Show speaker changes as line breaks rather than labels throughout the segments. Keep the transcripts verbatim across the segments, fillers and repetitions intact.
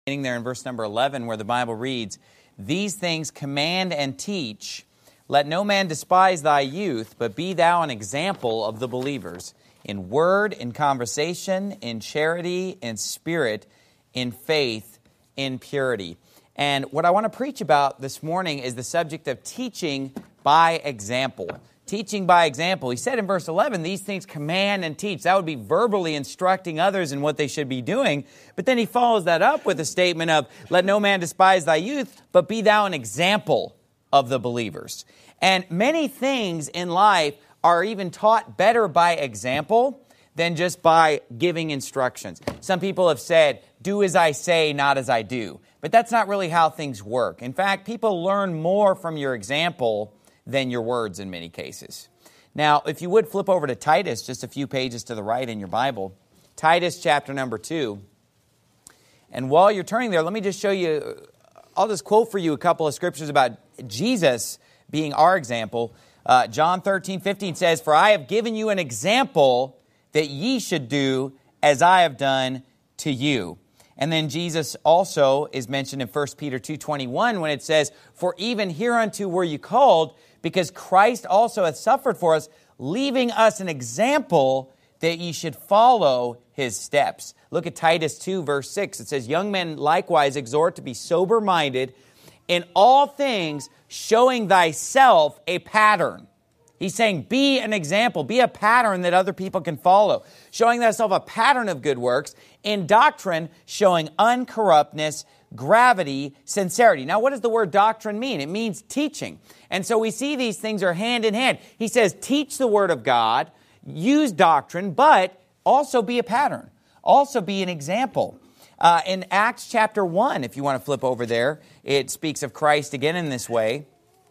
Beginning there in verse number eleven, where the Bible reads, "These things command and teach. Let no man despise thy youth, but be thou an example of the believers, in word, in conversation, in charity, in spirit, in faith, in purity." And what I want to preach about this morning is the subject of teaching by example. Teaching by example. He said in verse eleven, these things command and teach. That would be verbally instructing others in what they should be doing. But then he follows that up with a statement of, let no man despise thy youth, but be thou an example of the believers. And many things in life are even taught better by example than just by giving instructions. Some people have said, do as I say, not as I do. But that's not really how things work. In fact, people learn more from your example than your words in many cases. Now, if you would flip over to Titus, just a few pages to the right in your Bible. Titus chapter number two. And while you're turning there, let me just show you, I'll just quote for you a couple of scriptures about Jesus being our example. Uh, John thirteen fifteen says, "For I have given you an example that ye should do as I have done to you." And then Jesus also is mentioned in First Peter two twenty-one when it says, "For even hereunto were you called, because Christ also hath suffered for us, leaving us an example that ye should follow his steps." Look at Titus two, verse six. It says, "Young men likewise exhort to be sober-minded, in all things showing thyself a pattern." He's saying, be an example, be a pattern that other people can follow. Showing thyself a pattern of good works, in doctrine showing uncorruptness, gravity, sincerity. Now, what does the word doctrine mean? It means teaching. And so we see these things are hand in hand. He says, teach the word of God, use doctrine, but also be a pattern. Also be an example. Uh, in Acts chapter one, if you want to flip over there, it speaks of Christ again in this way.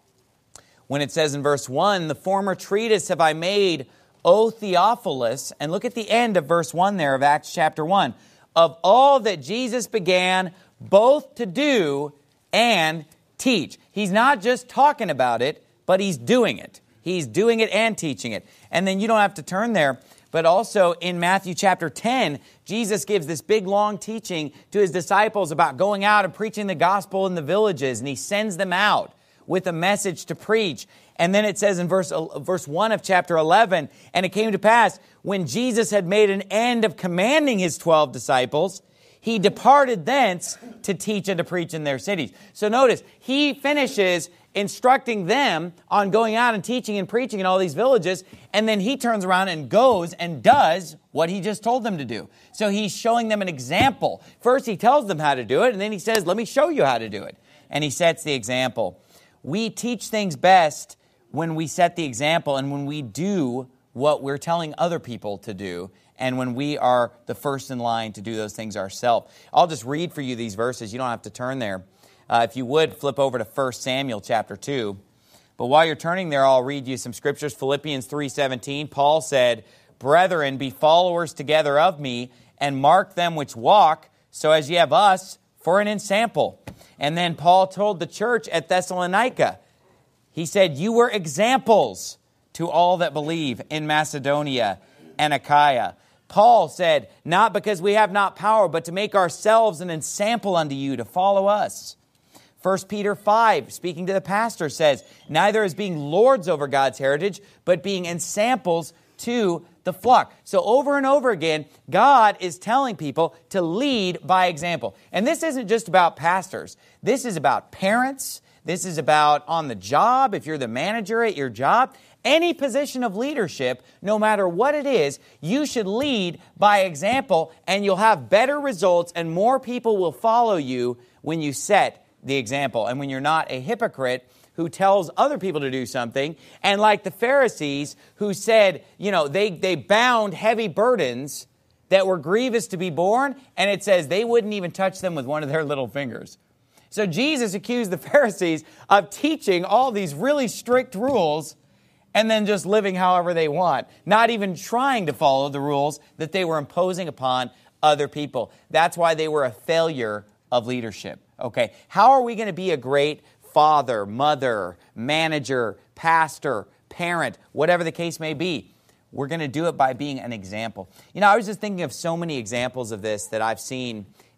When it says in verse one, "The former treatise have I made, O Theophilus," and look at the end of verse one there of Acts chapter one, "of all that Jesus began both to do and teach." He's not just talking about it, but he's doing it. He's doing it and teaching it. And then you don't have to turn there, but also in Matthew chapter ten, Jesus gives this big long teaching to his disciples about going out and preaching the gospel in the villages, and he sends them out with a message to preach. And then it says in verse, verse one of chapter eleven, "And it came to pass, when Jesus had made an end of commanding his twelve disciples, he departed thence to teach and to preach in their cities." So notice, he finishes instructing them on going out and teaching and preaching in all these villages, and then he turns around and goes and does what he just told them to do. So he's showing them an example. First he tells them how to do it, and then he says, let me show you how to do it. And he sets the example. We teach things best when we set the example and when we do what we're telling other people to do, and when we are the first in line to do those things ourselves. I'll just read for you these verses. You don't have to turn there. Uh, if you would, flip over to First Samuel chapter two. But while you're turning there, I'll read you some scriptures. Philippians three seventeen, Paul said, "Brethren, be followers together of me, and mark them which walk, so as ye have us for an ensample." And then Paul told the church at Thessalonica, he said, "You were examples to all that believe in Macedonia and Achaia." Paul said, "Not because we have not power, but to make ourselves an ensample unto you to follow us." First Peter five, speaking to the pastor, says, "Neither as being lords over God's heritage, but being ensamples to the flock." So over and over again, God is telling people to lead by example. And this isn't just about pastors. This is about parents. This is about on the job, if you're the manager at your job. Any position of leadership, no matter what it is, you should lead by example, and you'll have better results, and more people will follow you when you set the example. And when you're not a hypocrite who tells other people to do something, and like the Pharisees who said, you know, they, they bound heavy burdens that were grievous to be borne, and it says they wouldn't even touch them with one of their little fingers. So Jesus accused the Pharisees of teaching all these really strict rules and then just living however they want, not even trying to follow the rules that they were imposing upon other people. That's why they were a failure of leadership. Okay, how are we going to be a great father, mother, manager, pastor, parent, whatever the case may be? We're going to do it by being an example. You know, I was just thinking of so many examples of this that I've seen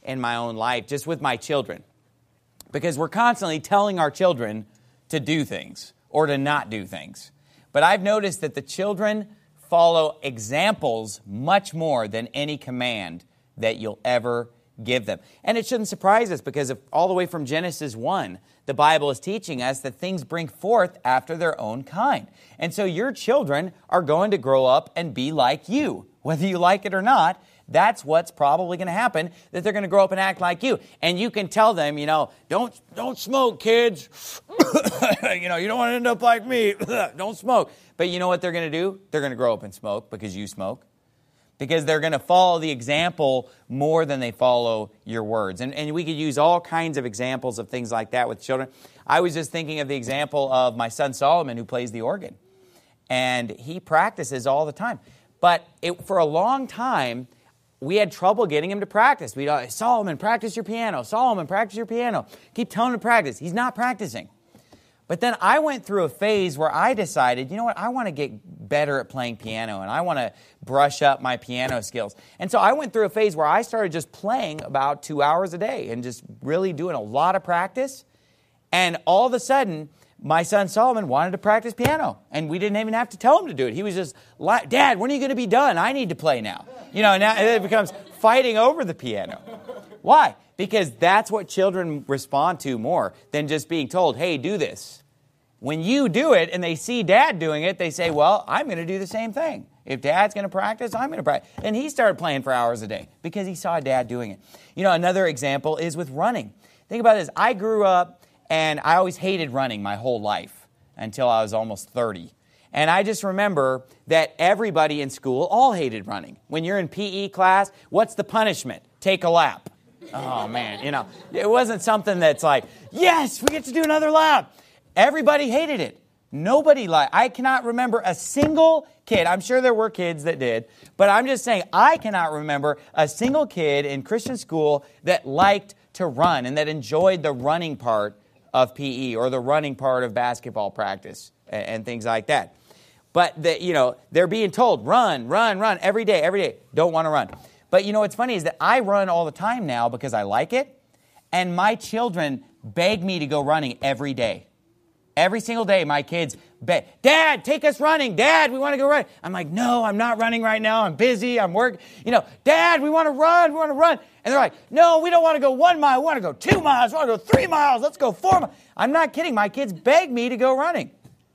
in my own life, just with my children. Because we're constantly telling our children to do things or to not do things. But I've noticed that the children follow examples much more than any command that you'll ever give them. And it shouldn't surprise us, because if, all the way from Genesis one, the Bible is teaching us that things bring forth after their own kind. And so your children are going to grow up and be like you. Whether you like it or not, that's what's probably going to happen, that they're going to grow up and act like you. And you can tell them, you know, don't don't smoke, kids. You know, you don't want to end up like me. Don't smoke. But you know what they're going to do? They're going to grow up and smoke because you smoke. Because they're going to follow the example more than they follow your words. And, and we could use all kinds of examples of things like that with children. I was just thinking of the example of my son Solomon, who plays the organ. And he practices all the time. But it, for a long time, we had trouble getting him to practice. We'd always, Solomon, practice your piano. Solomon, practice your piano. Keep telling him to practice. He's not practicing. But then I went through a phase where I decided, you know what, I want to get better at playing piano, and I want to brush up my piano skills. And so I went through a phase where I started just playing about two hours a day and just really doing a lot of practice. And all of a sudden, my son Solomon wanted to practice piano, and we didn't even have to tell him to do it. He was just like, Dad, when are you going to be done? I need to play now. You know, now it becomes fighting over the piano. Why? Because that's what children respond to more than just being told, hey, do this. When you do it and they see Dad doing it, they say, well, I'm going to do the same thing. If Dad's going to practice, I'm going to practice. And he started playing for hours a day because he saw Dad doing it. You know, another example is with running. Think about this. I grew up and I always hated running my whole life until I was almost thirty. And I just remember that everybody in school all hated running. When you're in P E class, what's the punishment? Take a lap. Oh, man, you know, it wasn't something that's like, yes, we get to do another lap. Everybody hated it. Nobody liked. I cannot remember a single kid. I'm sure there were kids that did, but I'm just saying I cannot remember a single kid in Christian school that liked to run and that enjoyed the running part of P E or the running part of basketball practice and, and things like that. But the, you know, they're being told run, run, run every day, every day. Don't want to run. But you know what's funny is that I run all the time now because I like it, and my children beg me to go running every day. Every single day, my kids beg, Dad, take us running. Dad, we want to go running. I'm like, no, I'm not running right now. I'm busy. I'm working. You know, Dad, we want to run. We want to run. And they're like, no, we don't want to go one mile. We want to go two miles. We want to go three miles. Let's go four miles. I'm not kidding. My kids beg me to go running.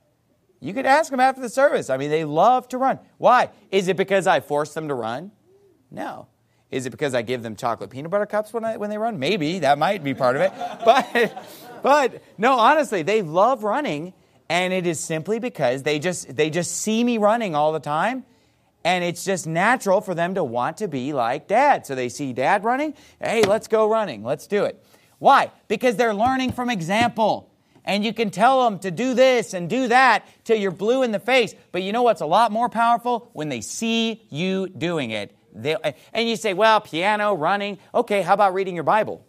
You could ask them after the service. I mean, they love to run. Why? Is it because I force them to run? No. Is it because I give them chocolate peanut butter cups when I, when they run? Maybe. That might be part of it. But... But no, honestly, they love running, and it is simply because they just they just see me running all the time, and it's just natural for them to want to be like Dad. So they see Dad running, hey, let's go running, let's do it. Why? Because they're learning from example, and you can tell them to do this and do that till you're blue in the face. But you know what's a lot more powerful? When they see you doing it. They, and you say, well, piano, running, okay, how about reading your Bible?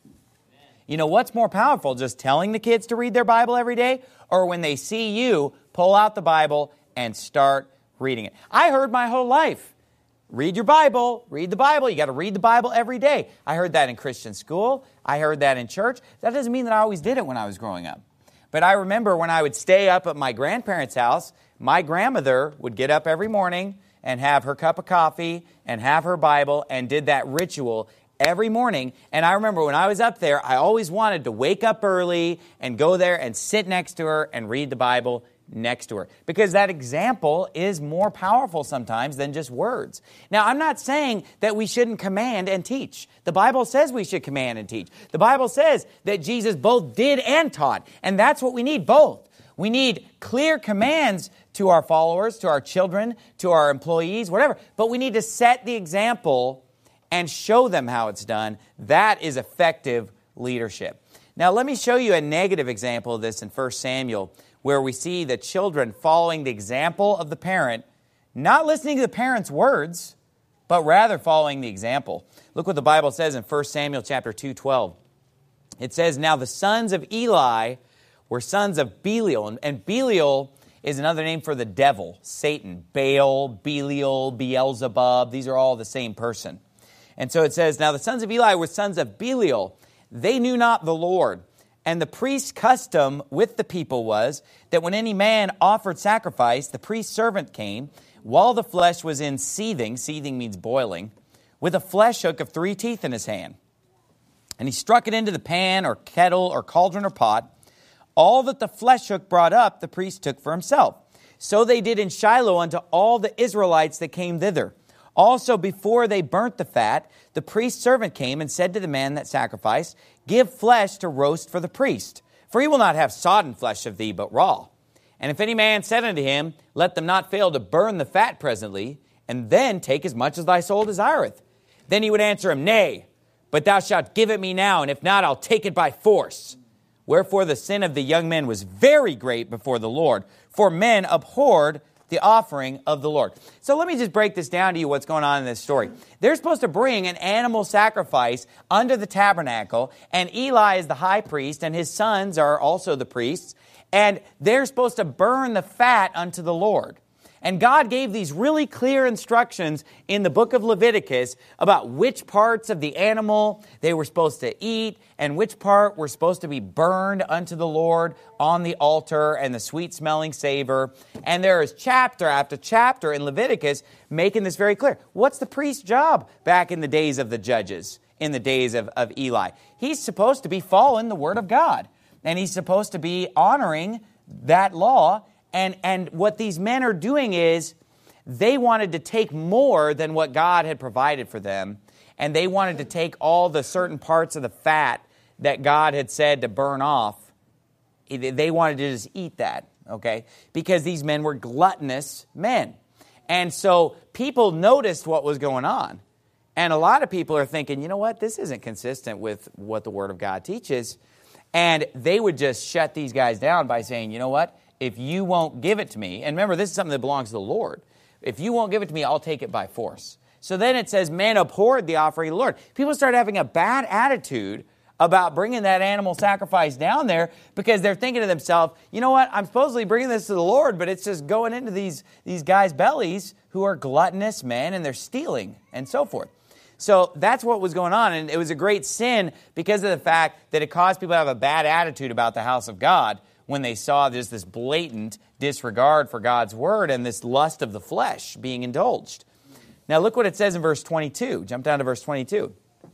You know, what's more powerful, just telling the kids to read their Bible every day, or when they see you pull out the Bible and start reading it? I heard my whole life, read your Bible, read the Bible. You got to read the Bible every day. I heard that in Christian school. I heard that in church. That doesn't mean that I always did it when I was growing up. But I remember when I would stay up at my grandparents' house, my grandmother would get up every morning and have her cup of coffee and have her Bible and did that ritual every morning. And I remember when I was up there, I always wanted to wake up early and go there and sit next to her and read the Bible next to her. Because that example is more powerful sometimes than just words. Now, I'm not saying that we shouldn't command and teach. The Bible says we should command and teach. The Bible says that Jesus both did and taught. And that's what we need, both. We need clear commands to our followers, to our children, to our employees, whatever. But we need to set the example and show them how it's done. That is effective leadership. Now, let me show you a negative example of this in First Samuel, where we see the children following the example of the parent, not listening to the parent's words, but rather following the example. Look what the Bible says in First Samuel chapter two twelve. It says, now the sons of Eli were sons of Belial, and Belial is another name for the devil, Satan. Baal, Belial, Beelzebub, these are all the same person. And so it says, now the sons of Eli were sons of Belial. They knew not the Lord. And the priest's custom with the people was that when any man offered sacrifice, the priest's servant came, while the flesh was in seething, seething means boiling, with a flesh hook of three teeth in his hand. And he struck it into the pan or kettle or cauldron or pot. All that the flesh hook brought up, the priest took for himself. So they did in Shiloh unto all the Israelites that came thither. Also, before they burnt the fat, the priest's servant came and said to the man that sacrificed, give flesh to roast for the priest, for he will not have sodden flesh of thee, but raw. And if any man said unto him, let them not fail to burn the fat presently, and then take as much as thy soul desireth. Then he would answer him, nay, but thou shalt give it me now, and if not, I'll take it by force. Wherefore the sin of the young men was very great before the Lord, for men abhorred the offering of the Lord. So let me just break this down to you, what's going on in this story. They're supposed to bring an animal sacrifice under the tabernacle, and Eli is the high priest, and his sons are also the priests, and they're supposed to burn the fat unto the Lord. And God gave these really clear instructions in the book of Leviticus about which parts of the animal they were supposed to eat and which part were supposed to be burned unto the Lord on the altar and the sweet-smelling savor. And there is chapter after chapter in Leviticus making this very clear. What's the priest's job back in the days of the judges, in the days of, of Eli? He's supposed to be following the Word of God, and he's supposed to be honoring that law. And and what these men are doing is they wanted to take more than what God had provided for them. And they wanted to take all the certain parts of the fat that God had said to burn off. They wanted to just eat that, okay? Because these men were gluttonous men. And so people noticed what was going on. And a lot of people are thinking, you know what? This isn't consistent with what the Word of God teaches. And they would just shut these guys down by saying, you know what? If you won't give it to me, and remember, this is something that belongs to the Lord. If you won't give it to me, I'll take it by force. So then it says, men abhorred the offering of the Lord. People start having a bad attitude about bringing that animal sacrifice down there because they're thinking to themselves, you know what, I'm supposedly bringing this to the Lord, but it's just going into these, these guys' bellies who are gluttonous men, and they're stealing and so forth. So that's what was going on, and it was a great sin because of the fact that it caused people to have a bad attitude about the house of God when they saw just this blatant disregard for God's word and this lust of the flesh being indulged. Now look what it says in verse twenty-two. Jump down to verse twenty-two.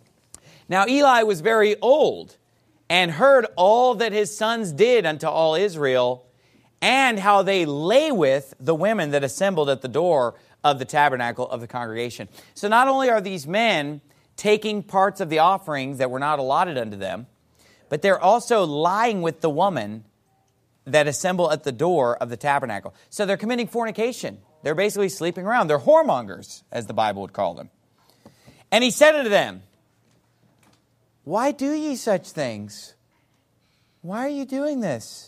Now Eli was very old and heard all that his sons did unto all Israel, and how they lay with the women that assembled at the door of the tabernacle of the congregation. So not only are these men taking parts of the offerings that were not allotted unto them, but they're also lying with the woman that assemble at the door of the tabernacle. So they're committing fornication. They're basically sleeping around. They're whoremongers, as the Bible would call them. And he said unto them, why do ye such things? Why are you doing this?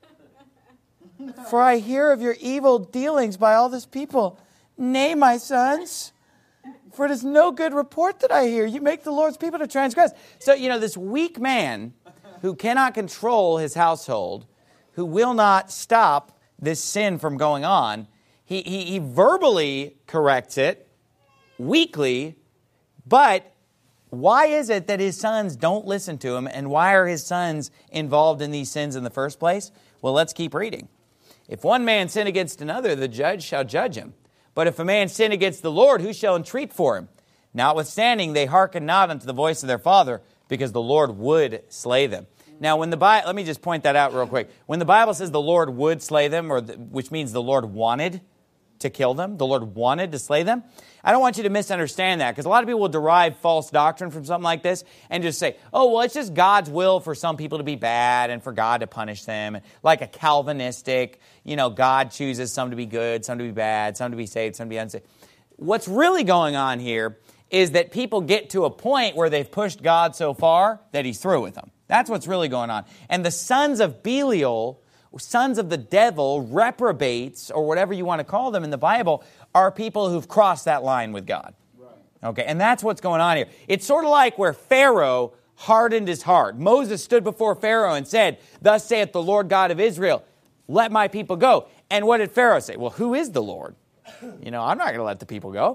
For I hear of your evil dealings by all this people. Nay, my sons, for it is no good report that I hear. You make the Lord's people to transgress. So, you know, this weak man who cannot control his household, who will not stop this sin from going on, he, he, he verbally corrects it, weakly, but why is it that his sons don't listen to him, and why are his sons involved in these sins in the first place? Well, let's keep reading. If one man sin against another, the judge shall judge him. But if a man sin against the Lord, who shall entreat for him? Notwithstanding, they hearken not unto the voice of their father, because the Lord would slay them. Now, when the Bible, let me just point that out real quick. When the Bible says the Lord would slay them, or the, which means the Lord wanted to kill them, the Lord wanted to slay them, I don't want you to misunderstand that, because a lot of people will derive false doctrine from something like this and just say, oh, well, it's just God's will for some people to be bad and for God to punish them. Like a Calvinistic, you know, God chooses some to be good, some to be bad, some to be saved, some to be unsaved. What's really going on here is that people get to a point where they've pushed God so far that he's through with them. That's what's really going on. And the sons of Belial, sons of the devil, reprobates, or whatever you want to call them in the Bible, are people who've crossed that line with God. Right. Okay, and that's what's going on here. It's sort of like where Pharaoh hardened his heart. Moses stood before Pharaoh and said, thus saith the Lord God of Israel, let my people go. And what did Pharaoh say? Well, who is the Lord? You know, I'm not going to let the people go.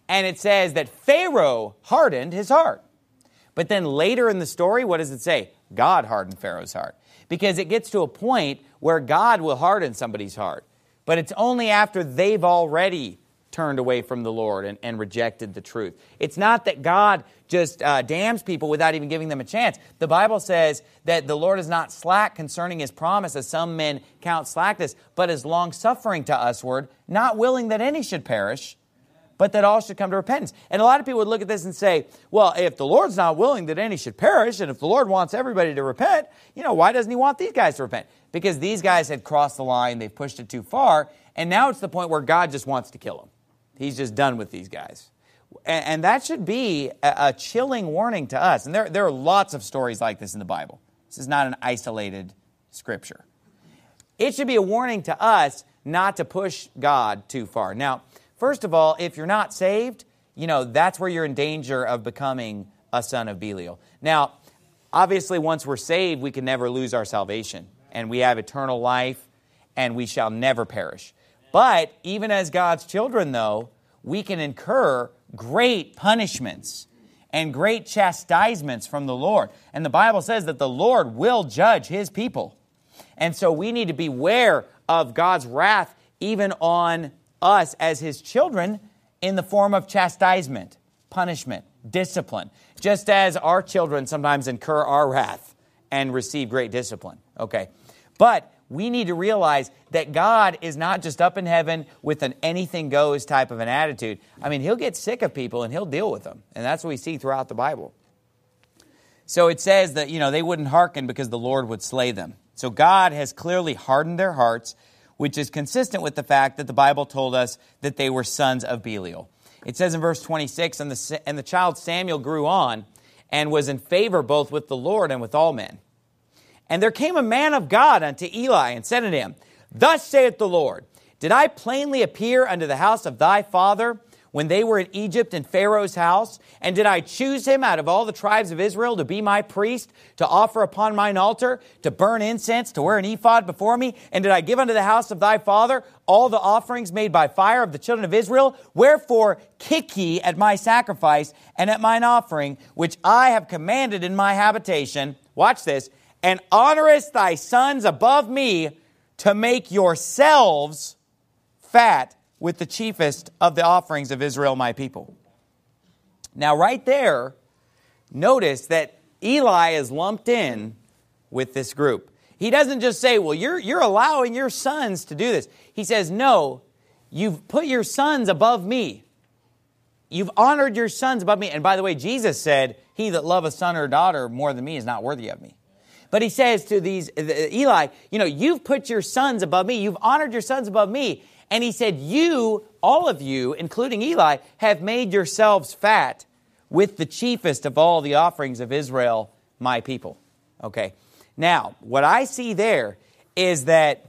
And it says that Pharaoh hardened his heart. But then later in the story, what does it say? God hardened Pharaoh's heart. Because it gets to a point where God will harden somebody's heart. But it's only after they've already turned away from the Lord and, and rejected the truth. It's not that God just uh, damns people without even giving them a chance. The Bible says that the Lord is not slack concerning His promise, as some men count slackness, but is long-suffering to usward, not willing that any should perish, but that all should come to repentance. And a lot of people would look at this and say, well, if the Lord's not willing that any should perish, and if the Lord wants everybody to repent, you know, why doesn't He want these guys to repent? Because these guys had crossed the line, they've pushed it too far, and now it's the point where God just wants to kill them. He's just done with these guys. And, and that should be a, a chilling warning to us. And there, there are lots of stories like this in the Bible. This is not an isolated scripture. It should be a warning to us not to push God too far. Now, first of all, if you're not saved, you know, that's where you're in danger of becoming a son of Belial. Now, obviously, once we're saved, we can never lose our salvation. And we have eternal life, and we shall never perish. But even as God's children, though, we can incur great punishments and great chastisements from the Lord. And the Bible says that the Lord will judge His people. And so we need to beware of God's wrath even on us as His children in the form of chastisement, punishment, discipline, just as our children sometimes incur our wrath and receive great discipline. Okay, but we need to realize that God is not just up in heaven with an anything goes type of an attitude. I mean, He'll get sick of people and He'll deal with them. And that's what we see throughout the Bible. So it says that, you know, they wouldn't hearken because the Lord would slay them. So God has clearly hardened their hearts, which is consistent with the fact that the Bible told us that they were sons of Belial. It says in verse twenty-six, and the, and the child Samuel grew on and was in favor both with the Lord and with all men. And there came a man of God unto Eli and said unto him, Thus saith the Lord, Did I plainly appear unto the house of thy father when they were in Egypt in Pharaoh's house? And did I choose him out of all the tribes of Israel to be my priest, to offer upon mine altar, to burn incense, to wear an ephod before me? And did I give unto the house of thy father all the offerings made by fire of the children of Israel? Wherefore kick ye at my sacrifice and at mine offering, which I have commanded in my habitation? Watch this. And honorest thy sons above me to make yourselves fat with the chiefest of the offerings of Israel, my people. Now, right there, notice that Eli is lumped in with this group. He doesn't just say, well, you're, you're allowing your sons to do this. He says, no, you've put your sons above me. You've honored your sons above me. And by the way, Jesus said, he that loveth son or daughter more than me is not worthy of me. But he says to these, Eli, you know, you've put your sons above me. You've honored your sons above me. And he said, you, all of you, including Eli, have made yourselves fat with the chiefest of all the offerings of Israel, my people. Okay. Now, what I see there is that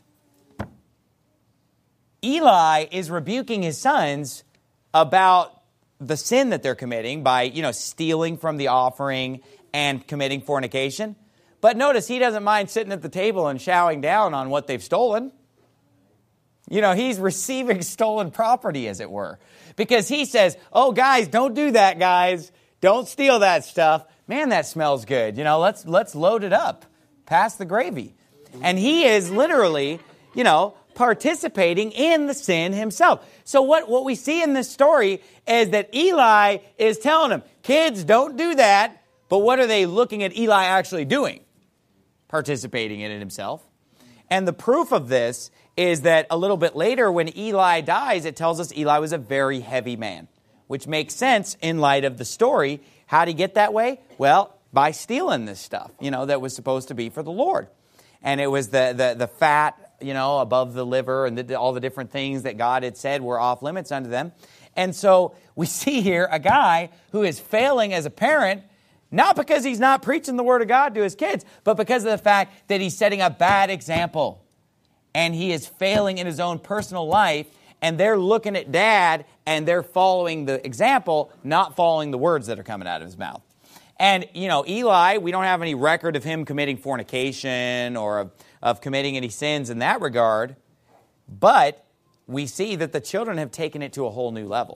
Eli is rebuking his sons about the sin that they're committing by, you know, stealing from the offering and committing fornication. But notice he doesn't mind sitting at the table and chowing down on what they've stolen. You know, he's receiving stolen property, as it were. Because he says, oh, guys, don't do that, guys. Don't steal that stuff. Man, that smells good. You know, let's let's load it up. Pass the gravy. And he is literally, you know, participating in the sin himself. So what, what we see in this story is that Eli is telling them, kids, don't do that. But what are they looking at Eli actually doing? Participating in it himself. And the proof of this is that a little bit later when Eli dies, it tells us Eli was a very heavy man, which makes sense in light of the story. How did he get that way? Well, by stealing this stuff, you know, that was supposed to be for the Lord. And it was the the, the fat, you know, above the liver and the, all the different things that God had said were off limits unto them. And so we see here a guy who is failing as a parent, not because he's not preaching the Word of God to his kids, but because of the fact that he's setting a bad example. And he is failing in his own personal life, and they're looking at dad, and they're following the example, not following the words that are coming out of his mouth. And, you know, Eli, we don't have any record of him committing fornication or of, of committing any sins in that regard, but we see that the children have taken it to a whole new level.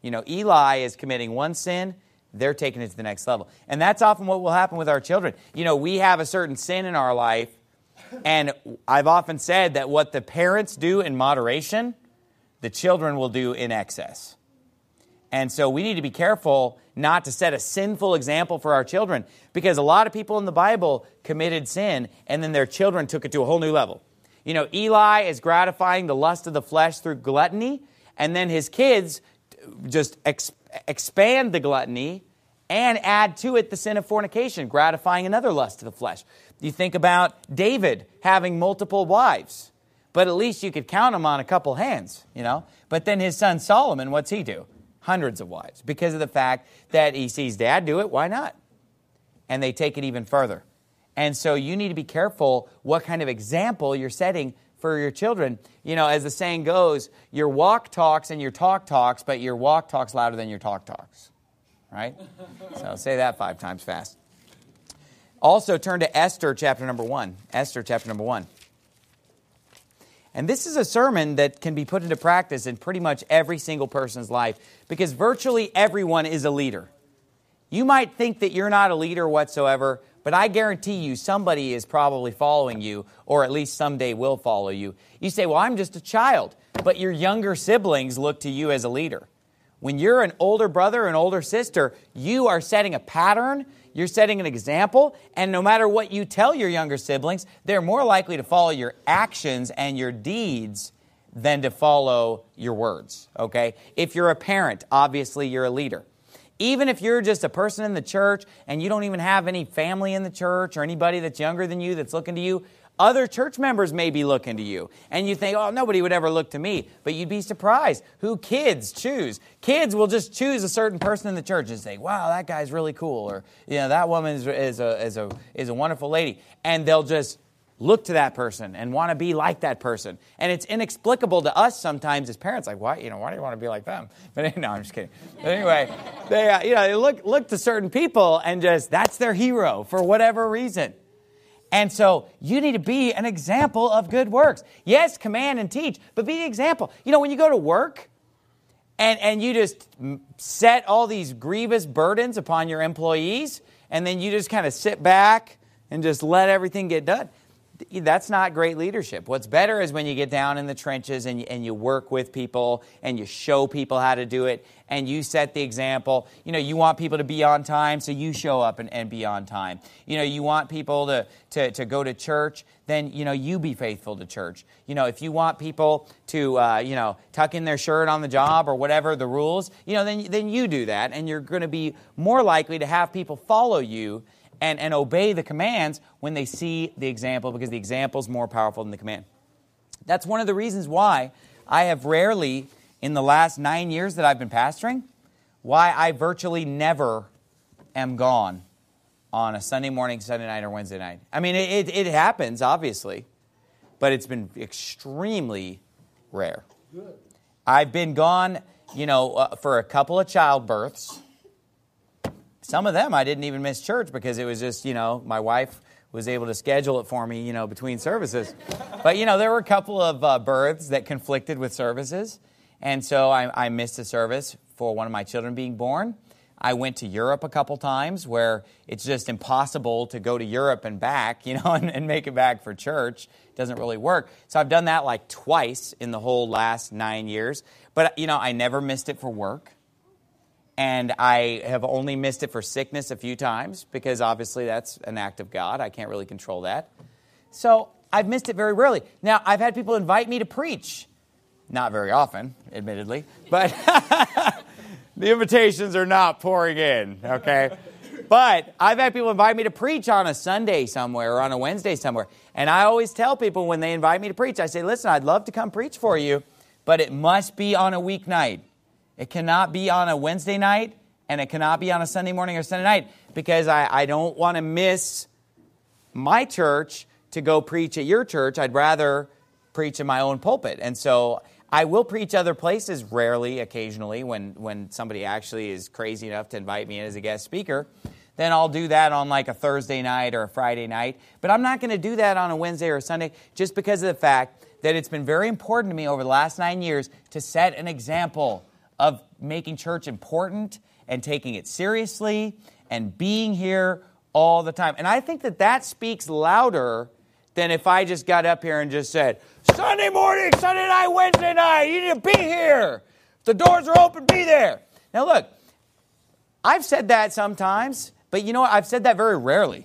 You know, Eli is committing one sin, they're taking it to the next level. And that's often what will happen with our children. You know, we have a certain sin in our life, and I've often said that what the parents do in moderation, the children will do in excess. And so we need to be careful not to set a sinful example for our children, because a lot of people in the Bible committed sin, and then their children took it to a whole new level. You know, Eli is gratifying the lust of the flesh through gluttony, and then his kids just ex- expand the gluttony and add to it the sin of fornication, gratifying another lust of the flesh. You think about David having multiple wives, but at least you could count them on a couple hands, you know. But then his son Solomon, what's he do? Hundreds of wives, because of the fact that he sees dad do it, why not? And they take it even further. And so you need to be careful what kind of example you're setting for your children. You know, as the saying goes, your walk talks and your talk talks, but your walk talks louder than your talk talks. Right? So say that five times fast. Also turn to Esther chapter number one. Esther chapter number one. And this is a sermon that can be put into practice in pretty much every single person's life, because virtually everyone is a leader. You might think that you're not a leader whatsoever, but I guarantee you somebody is probably following you, or at least someday will follow you. You say, well, I'm just a child, but your younger siblings look to you as a leader. When you're an older brother or an older sister, you are setting a pattern, you're setting an example, and no matter what you tell your younger siblings, they're more likely to follow your actions and your deeds than to follow your words, okay? If you're a parent, obviously you're a leader. Even if you're just a person in the church and you don't even have any family in the church or anybody that's younger than you that's looking to you, other church members may be looking to you. And you think, oh, nobody would ever look to me. But you'd be surprised who kids choose. Kids will just choose a certain person in the church and say, wow, that guy's really cool. Or, you know, that woman is, is, a, is, a, is a wonderful lady. And they'll just look to that person and want to be like that person. And it's inexplicable to us sometimes as parents, like, why, you know, why do you want to be like them? But no, I'm just kidding. But anyway, they, uh, you know, they look, look to certain people and just, that's their hero for whatever reason. And so you need to be an example of good works. Yes, command and teach, but be the example. You know, when you go to work and, and you just set all these grievous burdens upon your employees, and then you just kind of sit back and just let everything get done, that's not great leadership. What's better is when you get down in the trenches and you, and you work with people and you show people how to do it and you set the example. You know, you want people to be on time, so you show up and, and be on time. You know, you want people to, to, to go to church, then, you know, you be faithful to church. You know, if you want people to, uh, you know, tuck in their shirt on the job or whatever the rules, you know, then, then you do that, and you're going to be more likely to have people follow you And, and obey the commands when they see the example, because the example is more powerful than the command. That's one of the reasons why I have rarely, in the last nine years that I've been pastoring, why I virtually never am gone on a Sunday morning, Sunday night, or Wednesday night. I mean, it, it, it happens, obviously, but it's been extremely rare. Good. I've been gone, you know, uh, for a couple of childbirths. Some of them I didn't even miss church because it was just, you know, my wife was able to schedule it for me, you know, between services. But, you know, there were a couple of uh, births that conflicted with services. And so I, I missed a service for one of my children being born. I went to Europe a couple times where it's just impossible to go to Europe and back, you know, and, and make it back for church. It doesn't really work. So I've done that like twice in the whole last nine years. But, you know, I never missed it for work. And I have only missed it for sickness a few times because obviously that's an act of God. I can't really control that. So I've missed it very rarely. Now, I've had people invite me to preach. Not very often, admittedly. But the invitations are not pouring in, okay? But I've had people invite me to preach on a Sunday somewhere or on a Wednesday somewhere. And I always tell people when they invite me to preach, I say, listen, I'd love to come preach for you, but it must be on a weeknight. It cannot be on a Wednesday night, and it cannot be on a Sunday morning or Sunday night, because I, I don't want to miss my church to go preach at your church. I'd rather preach in my own pulpit. And so I will preach other places rarely, occasionally, when, when somebody actually is crazy enough to invite me in as a guest speaker. Then I'll do that on like a Thursday night or a Friday night. But I'm not going to do that on a Wednesday or a Sunday just because of the fact that it's been very important to me over the last nine years to set an example of making church important and taking it seriously and being here all the time. And I think that that speaks louder than if I just got up here and just said, Sunday morning, Sunday night, Wednesday night, you need to be here. If the doors are open, be there. Now look, I've said that sometimes, but you know what? I've said that very rarely.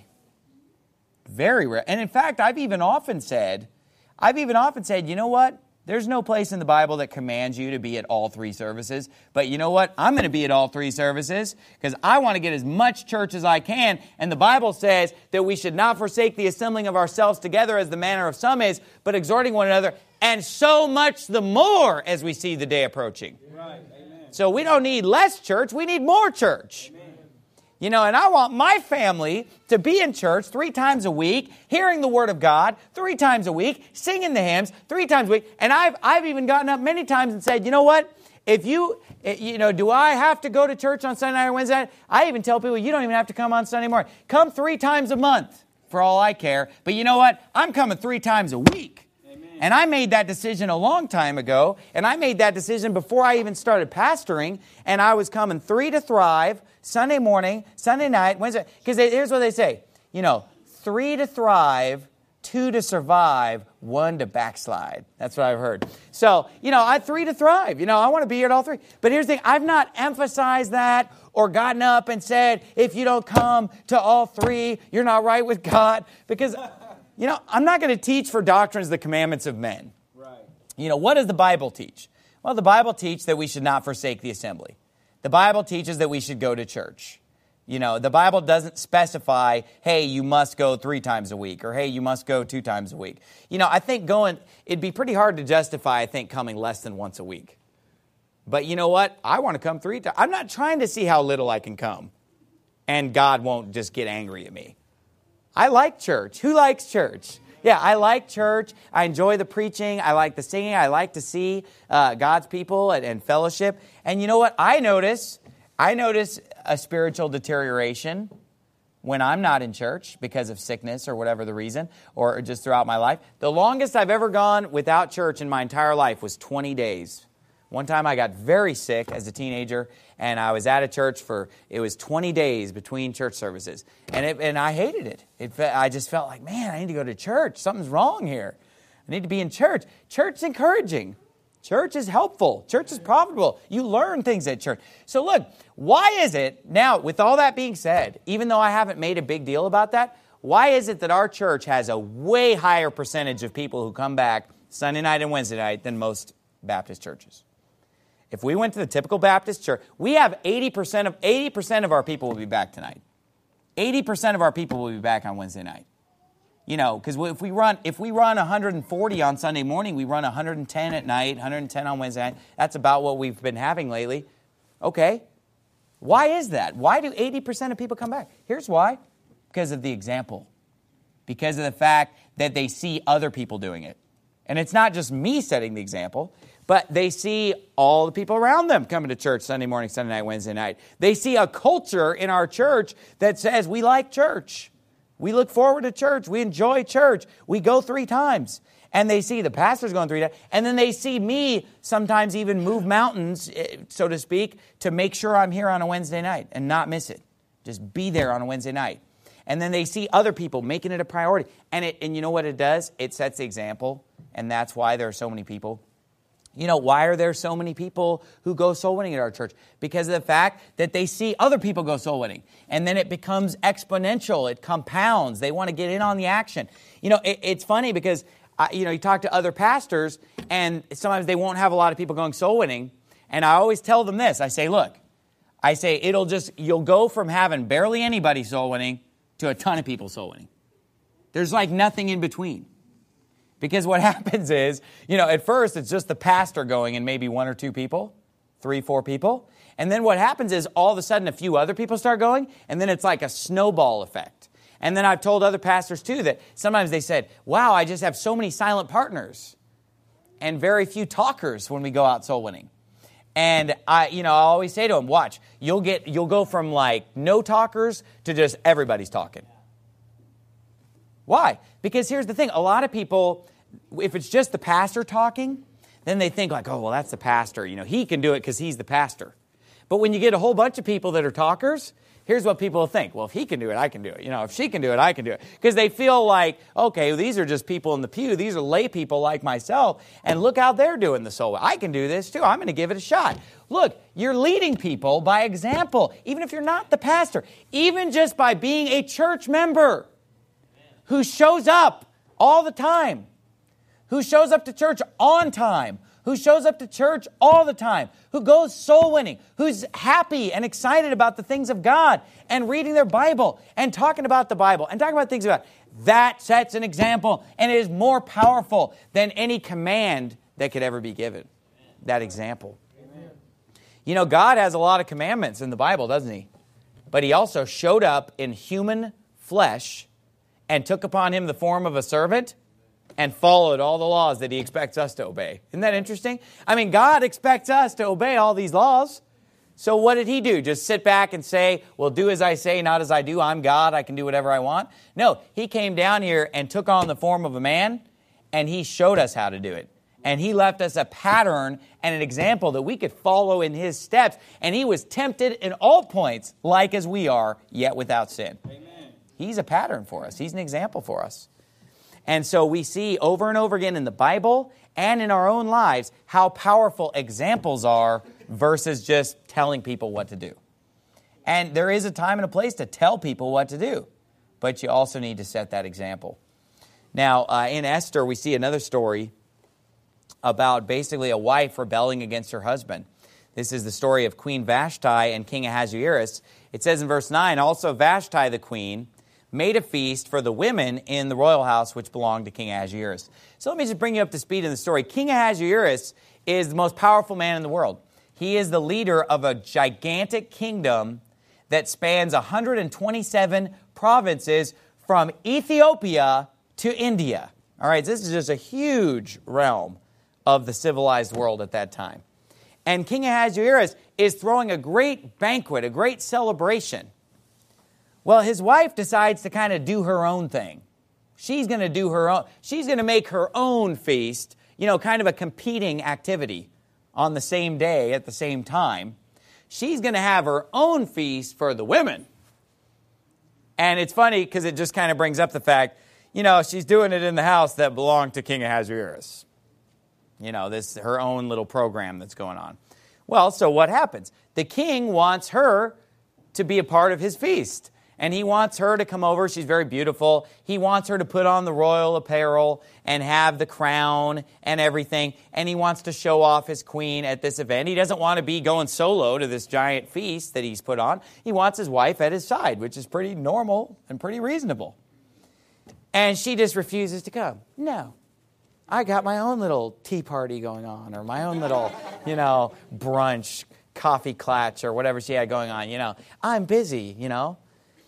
Very rare. And in fact, I've even often said, I've even often said, you know what? There's no place in the Bible that commands you to be at all three services. But you know what? I'm going to be at all three services because I want to get as much church as I can. And the Bible says that we should not forsake the assembling of ourselves together as the manner of some is, but exhorting one another, and so much the more as we see the day approaching. Right. Amen. So we don't need less church. We need more church. Amen. You know, and I want my family to be in church three times a week, hearing the Word of God three times a week, singing the hymns three times a week. And I've I've even gotten up many times and said, you know what? If you, you know, do I have to go to church on Sunday night or Wednesday night? I even tell people, you don't even have to come on Sunday morning. Come three times a month for all I care. But you know what? I'm coming three times a week. And I made that decision a long time ago, and I made that decision before I even started pastoring, and I was coming three to thrive, Sunday morning, Sunday night, Wednesday. Because here's what they say, you know, three to thrive, two to survive, one to backslide. That's what I've heard. So, you know, I three to thrive. You know, I want to be here at all three. But here's the thing, I've not emphasized that or gotten up and said, if you don't come to all three, you're not right with God. Because... You know, I'm not going to teach for doctrines the commandments of men. Right. You know, what does the Bible teach? Well, the Bible teaches that we should not forsake the assembly. The Bible teaches that we should go to church. You know, the Bible doesn't specify, hey, you must go three times a week, or hey, you must go two times a week. You know, I think going, it'd be pretty hard to justify, I think, coming less than once a week. But you know what? I want to come three times. I'm not trying to see how little I can come, and God won't just get angry at me. I like church. Who likes church? Yeah, I like church. I enjoy the preaching. I like the singing. I like to see uh, God's people and, and fellowship. And you know what? I notice, I notice a spiritual deterioration when I'm not in church because of sickness or whatever the reason, or just throughout my life. The longest I've ever gone without church in my entire life was twenty days. One time I got very sick as a teenager, and I was at a church for, it was twenty days between church services. And it, and I hated it. it. I just felt like, man, I need to go to church. Something's wrong here. I need to be in church. Church is encouraging. Church is helpful. Church is profitable. You learn things at church. So look, why is it, now with all that being said, even though I haven't made a big deal about that, why is it that our church has a way higher percentage of people who come back Sunday night and Wednesday night than most Baptist churches? If we went to the typical Baptist church, we have eighty percent of eighty percent of our people will be back tonight. eighty percent of our people will be back on Wednesday night. You know, because if we run if we run one hundred forty on Sunday morning, we run one hundred ten at night, one hundred ten on Wednesday night. That's about what we've been having lately. Okay. Why is that? Why do eighty percent of people come back? Here's why. Because of the example. Because of the fact that they see other people doing it. And it's not just me setting the example, but they see all the people around them coming to church Sunday morning, Sunday night, Wednesday night. They see a culture in our church that says we like church. We look forward to church. We enjoy church. We go three times. And they see the pastors going three times. And then they see me sometimes even move mountains, so to speak, to make sure I'm here on a Wednesday night and not miss it. Just be there on a Wednesday night. And then they see other people making it a priority. And it, and you know what it does? It sets the example. And that's why there are so many people. You know, why are there so many people who go soul winning at our church? Because of the fact that they see other people go soul winning. And then it becomes exponential. It compounds. They want to get in on the action. You know, it, it's funny because, I, you know, you talk to other pastors and sometimes they won't have a lot of people going soul winning. And I always tell them this. I say, look, I say it'll just, you'll go from having barely anybody soul winning to a ton of people soul winning. There's like nothing in between. Because what happens is, you know, at first it's just the pastor going and maybe one or two people, three, four people. And then what happens is all of a sudden a few other people start going, and then it's like a snowball effect. And then I've told other pastors too that sometimes they said, wow, I just have so many silent partners and very few talkers when we go out soul winning. And I, you know, I always say to them, watch, you'll get, you'll go from like no talkers to just everybody's talking. Why? Because here's the thing. A lot of people, if it's just the pastor talking, then they think like, oh, well, that's the pastor. You know, he can do it because he's the pastor. But when you get a whole bunch of people that are talkers, here's what people think. Well, if he can do it, I can do it. You know, if she can do it, I can do it. Because they feel like, okay, well, these are just people in the pew. These are lay people like myself. And look how they're doing the soul. I can do this too. I'm going to give it a shot. Look, you're leading people by example, even if you're not the pastor. Even just by being a church member who shows up all the time, who shows up to church on time, who shows up to church all the time, who goes soul winning, who's happy and excited about the things of God and reading their Bible and talking about the Bible and talking about things about it. That sets an example, and it is more powerful than any command that could ever be given. That example. Amen. You know, God has a lot of commandments in the Bible, doesn't he? But he also showed up in human flesh and took upon him the form of a servant and followed all the laws that he expects us to obey. Isn't that interesting? I mean, God expects us to obey all these laws. So what did he do? Just sit back and say, well, do as I say, not as I do. I'm God. I can do whatever I want. No, he came down here and took on the form of a man, and he showed us how to do it. And he left us a pattern and an example that we could follow in his steps. And he was tempted in all points, like as we are, yet without sin. Amen. He's a pattern for us. He's an example for us. And so we see over and over again in the Bible and in our own lives how powerful examples are versus just telling people what to do. And there is a time and a place to tell people what to do, but you also need to set that example. Now, uh, in Esther, we see another story about basically a wife rebelling against her husband. This is the story of Queen Vashti and King Ahasuerus. It says in verse nine, also Vashti the queen made a feast for the women in the royal house which belonged to King Ahasuerus. So let me just bring you up to speed in the story. King Ahasuerus is the most powerful man in the world. He is the leader of a gigantic kingdom that spans one hundred twenty-seven provinces from Ethiopia to India. All right, this is just a huge realm of the civilized world at that time. And King Ahasuerus is throwing a great banquet, a great celebration. Well, his wife decides to kind of do her own thing. She's going to do her own, she's going to make her own feast, you know, kind of a competing activity on the same day at the same time. She's going to have her own feast for the women. And it's funny because it just kind of brings up the fact, you know, she's doing it in the house that belonged to King Ahasuerus. You know, this her own little program that's going on. Well, so what happens? The king wants her to be a part of his feast. And he wants her to come over. She's very beautiful. He wants her to put on the royal apparel and have the crown and everything. And he wants to show off his queen at this event. He doesn't want to be going solo to this giant feast that he's put on. He wants his wife at his side, which is pretty normal and pretty reasonable. And she just refuses to come. No, I got my own little tea party going on, or my own little, you know, brunch, coffee clatch, or whatever she had going on. You know, I'm busy, you know.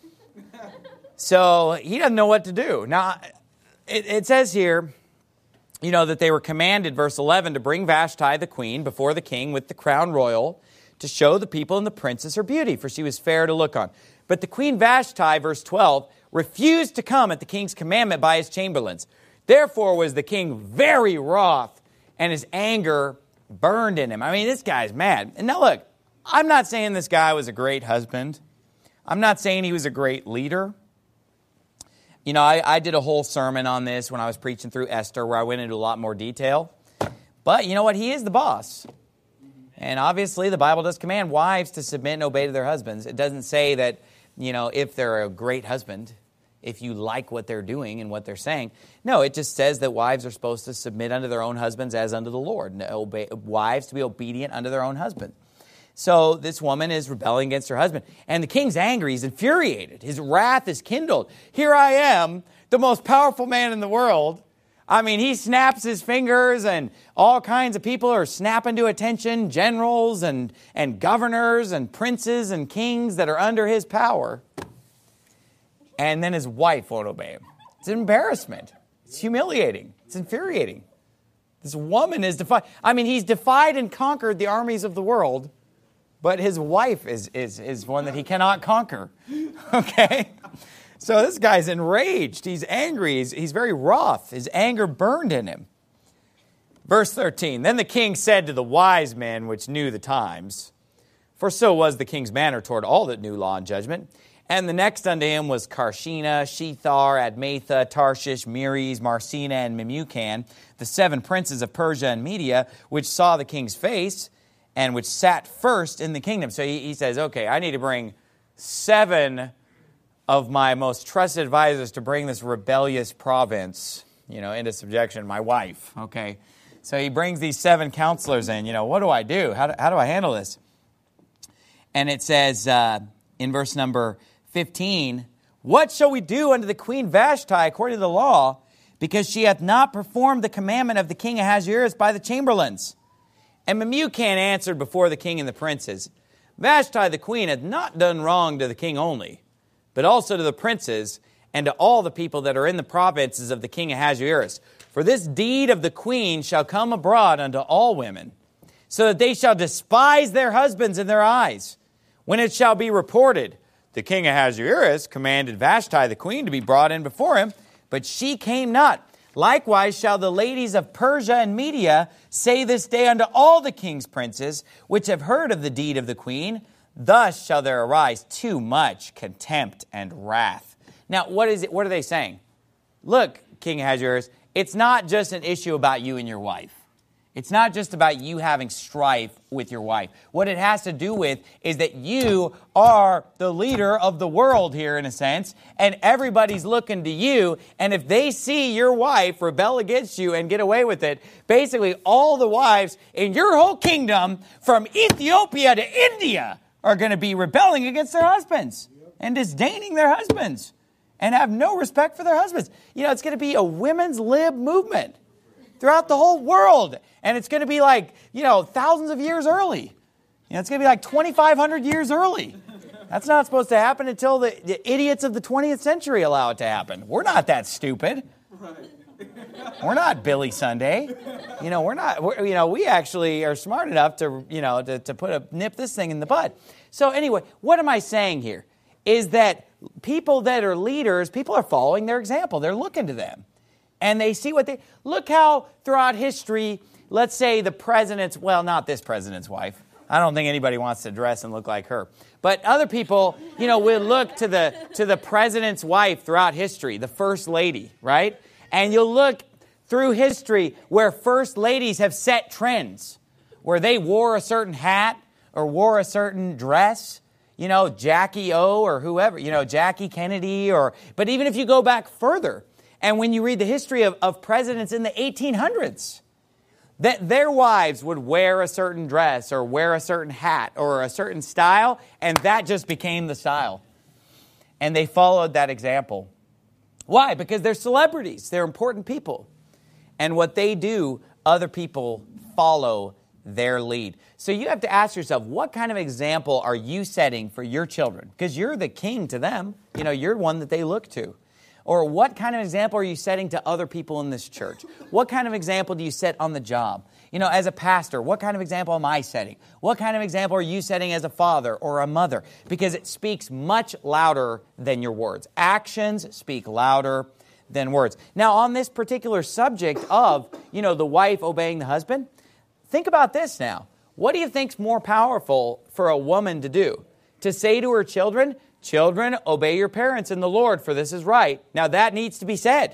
So he doesn't know what to do. Now, it, it says here, you know, that they were commanded, verse eleven, to bring Vashti the queen before the king with the crown royal to show the people and the princess her beauty, for she was fair to look on. But the queen Vashti, verse twelve, refused to come at the king's commandment by his chamberlains. Therefore was the king very wroth, and his anger burned in him. I mean, this guy's mad. And now look, I'm not saying this guy was a great husband. I'm not saying he was a great leader. You know, I, I did a whole sermon on this when I was preaching through Esther, where I went into a lot more detail. But you know what? He is the boss. And obviously, the Bible does command wives to submit and obey to their husbands. It doesn't say that, you know, if they're a great husband, if you like what they're doing and what they're saying. No, it just says that wives are supposed to submit unto their own husbands as unto the Lord. And obey, wives to be obedient unto their own husband. So this woman is rebelling against her husband. And the king's angry. He's infuriated. His wrath is kindled. Here I am, the most powerful man in the world. I mean, he snaps his fingers and all kinds of people are snapping to attention. Generals and, and governors and princes and kings that are under his power. And then his wife won't obey him. It's an embarrassment. It's humiliating. It's infuriating. This woman is defied. I mean, he's defied and conquered the armies of the world. But his wife is, is, is one that he cannot conquer, okay? So this guy's enraged. He's angry. He's, he's very wroth. His anger burned in him. Verse thirteen, then the king said to the wise men which knew the times, for so was the king's manner toward all that knew law and judgment. And the next unto him was Karshena, Shethar, Admatha, Tarshish, Meres, Marsena, and Memucan, the seven princes of Persia and Media, which saw the king's face, and which sat first in the kingdom. So he, he says, okay, I need to bring seven of my most trusted advisors to bring this rebellious province, you know, into subjection. My wife, okay. So he brings these seven counselors in. You know, what do I do? How do, how do I handle this? And it says uh, in verse number fifteen, what shall we do unto the queen Vashti according to the law? Because she hath not performed the commandment of the king Ahasuerus by the chamberlains. And Memucan answered before the king and the princes, Vashti the queen hath not done wrong to the king only, but also to the princes and to all the people that are in the provinces of the king Ahasuerus. For this deed of the queen shall come abroad unto all women, so that they shall despise their husbands in their eyes. When it shall be reported, the king Ahasuerus commanded Vashti the queen to be brought in before him, but she came not. Likewise shall the ladies of Persia and Media say this day unto all the king's princes, which have heard of the deed of the queen. Thus shall there arise too much contempt and wrath. Now, what is it? What are they saying? Look, King Ahasuerus, it's not just an issue about you and your wife. It's not just about you having strife with your wife. What it has to do with is that you are the leader of the world here, in a sense, and everybody's looking to you. And if they see your wife rebel against you and get away with it, basically all the wives in your whole kingdom, from Ethiopia to India, are going to be rebelling against their husbands and disdaining their husbands and have no respect for their husbands. You know, it's going to be a women's lib movement throughout the whole world. And it's going to be like, you know, thousands of years early. You know, it's going to be like twenty-five hundred years early. That's not supposed to happen until the, the idiots of the twentieth century allow it to happen. We're not that stupid. We're not Billy Sunday. You know, we're not, we're, you know, we actually are smart enough to, you know, to, to put a, nip this thing in the bud. So anyway, what am I saying here? Is that people that are leaders, people are following their example. They're looking to them. And they see what they, look how throughout history, let's say the president's, well, not this president's wife. I don't think anybody wants to dress and look like her. But other people, you know, will look to the to the president's wife throughout history, the first lady, right? And you'll look through history where first ladies have set trends, where they wore a certain hat or wore a certain dress. You know, Jackie O or whoever, you know, Jackie Kennedy or, but even if you go back further, and when you read the history of, of presidents in the eighteen hundreds, that their wives would wear a certain dress or wear a certain hat or a certain style, and that just became the style. And they followed that example. Why? Because they're celebrities. They're important people. And what they do, other people follow their lead. So you have to ask yourself, what kind of example are you setting for your children? Because you're the king to them. You know, you're one that they look to. Or what kind of example are you setting to other people in this church? What kind of example do you set on the job? You know, as a pastor, what kind of example am I setting? What kind of example are you setting as a father or a mother? Because it speaks much louder than your words. Actions speak louder than words. Now, on this particular subject of, you know, the wife obeying the husband, think about this now. What do you think's more powerful for a woman to do? To say to her children, children, obey your parents in the Lord, for this is right. Now, that needs to be said.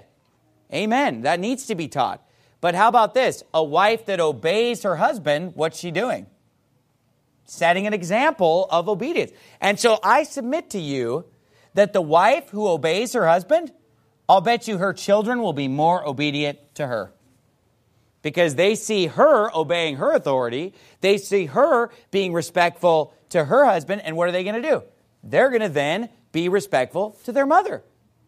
Amen. That needs to be taught. But how about this? A wife that obeys her husband, what's she doing? Setting an example of obedience. And so I submit to you that the wife who obeys her husband, I'll bet you her children will be more obedient to her. Because they see her obeying her authority. They see her being respectful to her husband. And what are they going to do? They're going to then be respectful to their mother.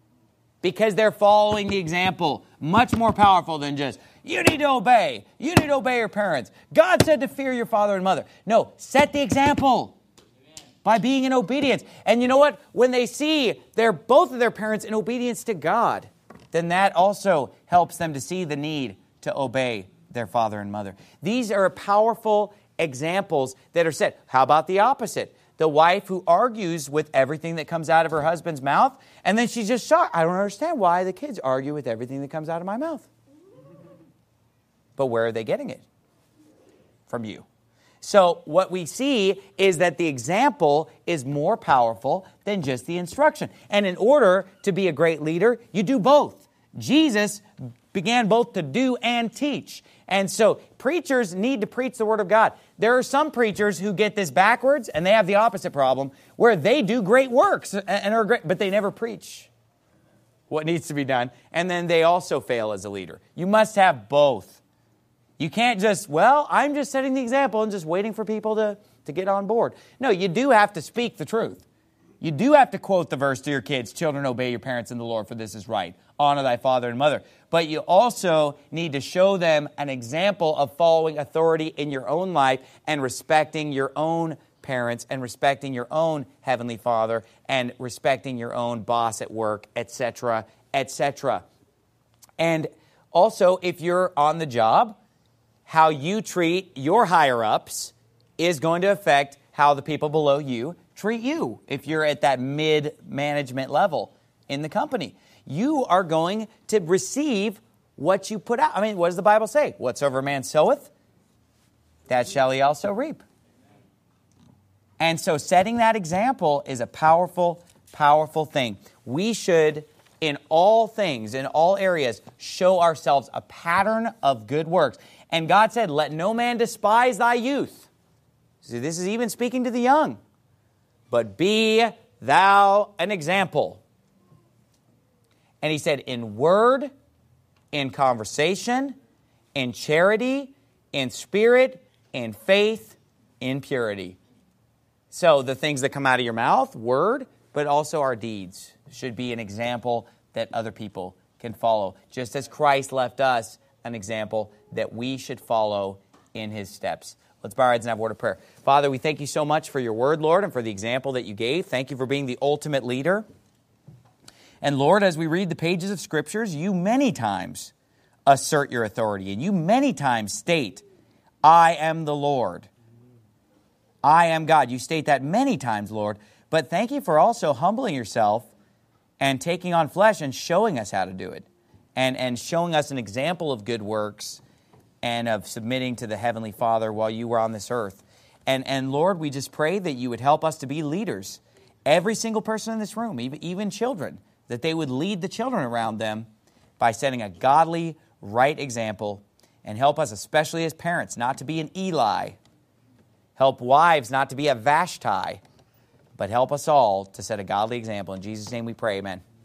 Because they're following the example. Much more powerful than just, you need to obey. You need to obey your parents. God said to fear your father and mother. No, set the example. Amen. By being in obedience. And you know what? When they see their both of their parents in obedience to God, then that also helps them to see the need to obey their father and mother. These are powerful examples that are set. How about the opposite? The wife who argues with everything that comes out of her husband's mouth, and then she's just shocked. I don't understand why the kids argue with everything that comes out of my mouth. But where are they getting it? From you. So what we see is that the example is more powerful than just the instruction. And in order to be a great leader, you do both. Jesus began both to do and teach. And so preachers need to preach the Word of God. There are some preachers who get this backwards, and they have the opposite problem, where they do great works and are great, but they never preach what needs to be done. And then they also fail as a leader. You must have both. You can't just, well, I'm just setting the example and just waiting for people to, to get on board. No, you do have to speak the truth. You do have to quote the verse to your kids, children, obey your parents in the Lord, for this is right. Honor thy father and mother. But you also need to show them an example of following authority in your own life and respecting your own parents and respecting your own heavenly Father and respecting your own boss at work, et cetera, et cetera. And also, if you're on the job, how you treat your higher-ups is going to affect how the people below you treat you if you're at that mid-management level in the company. You are going to receive what you put out. I mean, what does the Bible say? Whatsoever man soweth, that shall he also reap. And so setting that example is a powerful, powerful thing. We should, in all things, in all areas, show ourselves a pattern of good works. And God said, let no man despise thy youth. See, this is even speaking to the young. But be thou an example. And he said, in word, in conversation, in charity, in spirit, in faith, in purity. So the things that come out of your mouth, word, but also our deeds should be an example that other people can follow. Just as Christ left us an example that we should follow in his steps. Let's bow our heads and have a word of prayer. Father, we thank you so much for your word, Lord, and for the example that you gave. Thank you for being the ultimate leader. And Lord, as we read the pages of Scriptures, you many times assert your authority, and you many times state, I am the Lord. I am God. You state that many times, Lord. But thank you for also humbling yourself and taking on flesh and showing us how to do it. And, and showing us an example of good works and of submitting to the Heavenly Father while you were on this earth. And, and Lord, we just pray that you would help us to be leaders. Every single person in this room, even, even children, that they would lead the children around them by setting a godly, right example. And help us, especially as parents, not to be an Eli. Help wives not to be a Vashti. But help us all to set a godly example. In Jesus' name we pray, amen.